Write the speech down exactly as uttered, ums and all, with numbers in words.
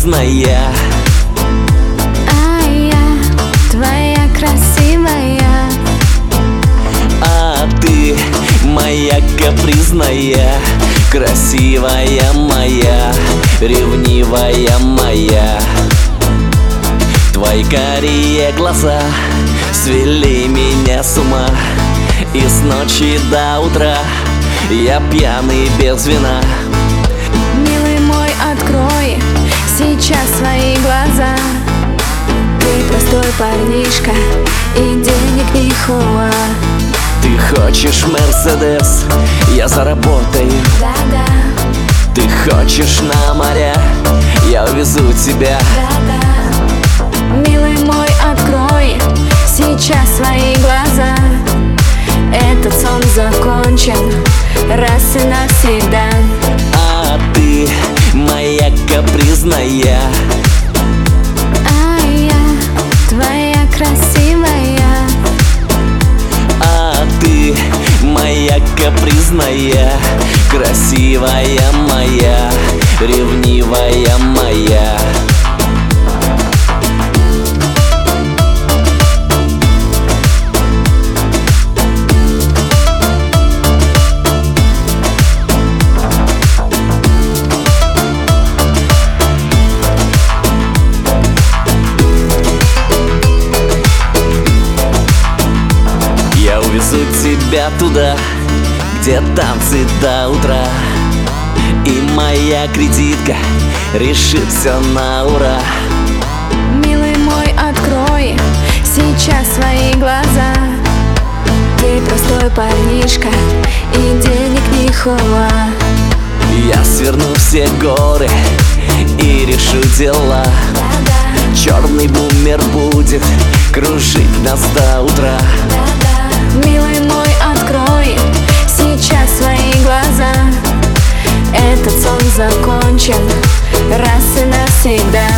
капризная, а я твоя красивая, а ты моя капризная, красивая моя, ревнивая моя. Твои карие глаза свели меня с ума, и с ночи до утра я пьяный без вина. милый мой, открой сейчас свои глаза. Ты простой парнишка, и денег не хуа. Ты хочешь Мерседес, я заработаю. Да-да, Ты хочешь на моря, я увезу тебя. да-да. Милый мой, открой сейчас свои глаза. Этот сон закончен раз и навсегда. А ты моя капризная, А я твоя красивая, а ты моя капризная, красивая моя, ревнивая моя. Я увезу тебя туда, где танцы до утра, и моя кредитка решит все на ура. милый мой, открой сейчас свои глаза. Ты простой парнишка, и денег не хуа. Я сверну все горы и решу дела. Да-да, Черный бумер будет кружить нас до утра. да-да. Милый мой, открой сейчас свои глаза. Этот сон закончен раз и навсегда.